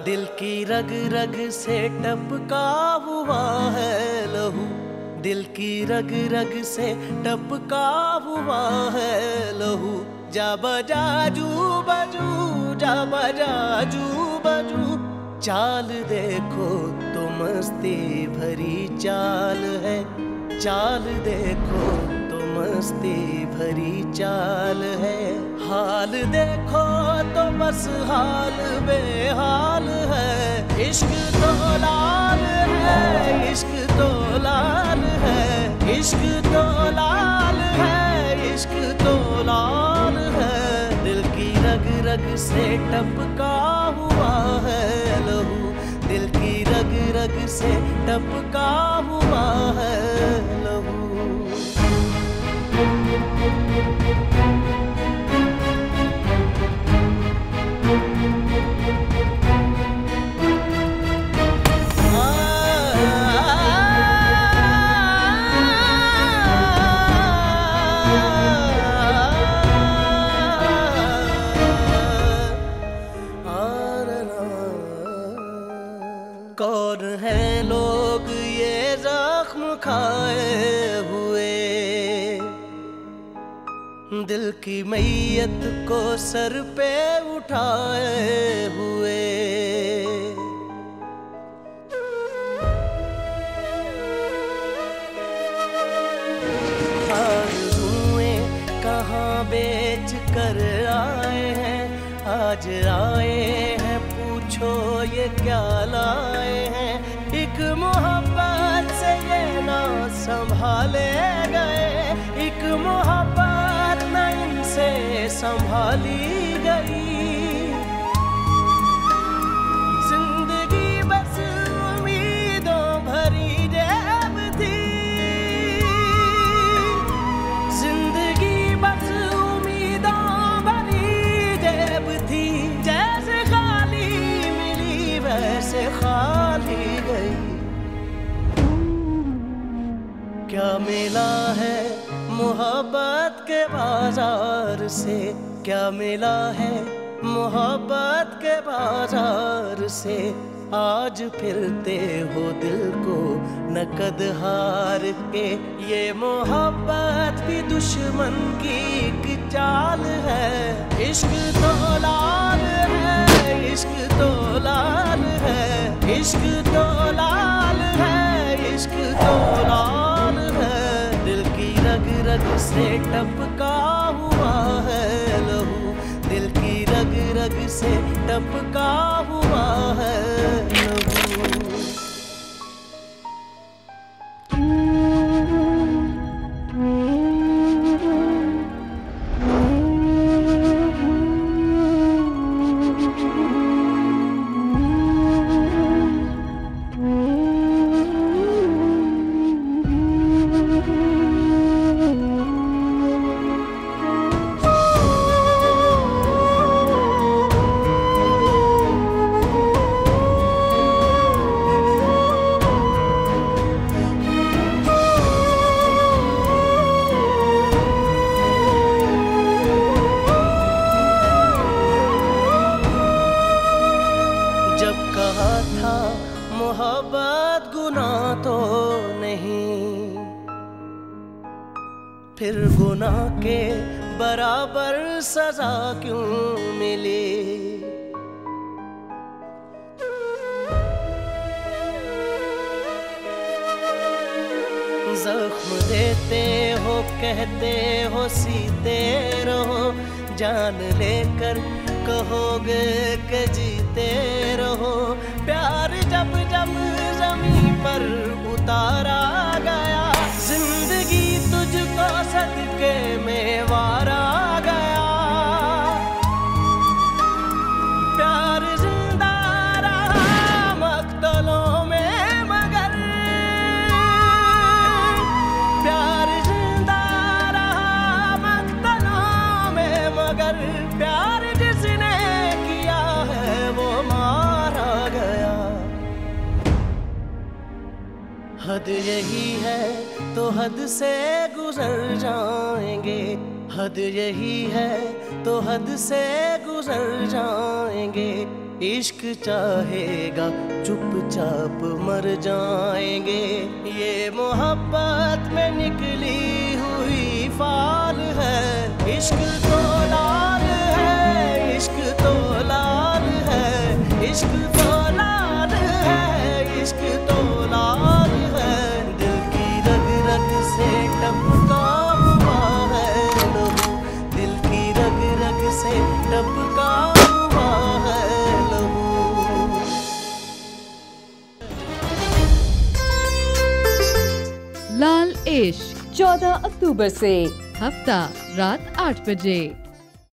दिल की रग रग से टपका हुआ है लहू, दिल की रग रग से टपका हुआ है लहू। जा बजा जू बजू, जा बजा जू बजू, चाल देखो तो मस्ती भरी चाल है, चाल देखो तो मस्ती भरी चाल है। हाल देखो तो बस हाल बेहाल है, इश्क तो लाल है, इश्क तो लाल है, इश्क तो लाल है, इश्क तो लाल है। दिल की रग रग से टपका हुआ है लहू, दिल की रग रग से टपका हुआ है लहू। कौन है लोग ये जख्म खाए हुए, दिल की मैयत को सर पे उठाए हुए। आरज़ुएं कहाँ बेच कर आए हैं, आज आए हैं पूछो ये क्या लाए हैं। एक मोहब्बत से ये ना संभाले गए, एक मोहब्बत न इनसे संभाली गई। जिंदगी बस उम्मीदों भरी जेब थी, जिंदगी बस उम्मीदों भरी जेब थी। जैसे खाली मिली वैसे खाली गई। क्या मिला है मोहब्बत के बाजार से, क्या मिला है मोहब्बत के बाजार से। आज फिरते हो दिल को नकद हार के, ये मोहब्बत भी दुश्मन की एक चाल है। इश्क तो लाल है, इश्क तो लाल है, इश्क तो लाल है, इश्क तो लाल है। दिल की रग रग से टपका हुआ है लहू, दिल की रग रग से टपका हुआ है लहू। जब कहा था मोहब्बत गुनाह तो नहीं, फिर गुनाह के बराबर सजा क्यों मिली। जख्म देते हो कहते हो सीते रहो, जान लेकर कहोगे कि जीते रहो। प्यार जब जब ज़मीं पर उतारा गया, जिंदगी तुझको सदके में वारा गया। प्यार जिंदा रहा मक्तलों में मगर, प्यार जिंदा रहा मक्तलों में मगर। प्यार जिसने किया है वो मारा गया। हद यही है तो हद से गुजर जाएंगे, हद यही है तो हद से गुजर जाएंगे। इश्क चाहेगा चुपचाप मर जाएंगे। ये मोहब्बत में निकली हुई फाल है। इश्क तो लाल है, इश्क तो लाल है, इश्क तो लाल है, इश्क तो लाल है। दिल की रग रग से टपका हुआ है लहू, दिल की रग रग से टपका हुआ है लहू। लाल इश्क 14 अक्टूबर से हफ्ता रात 8 बजे।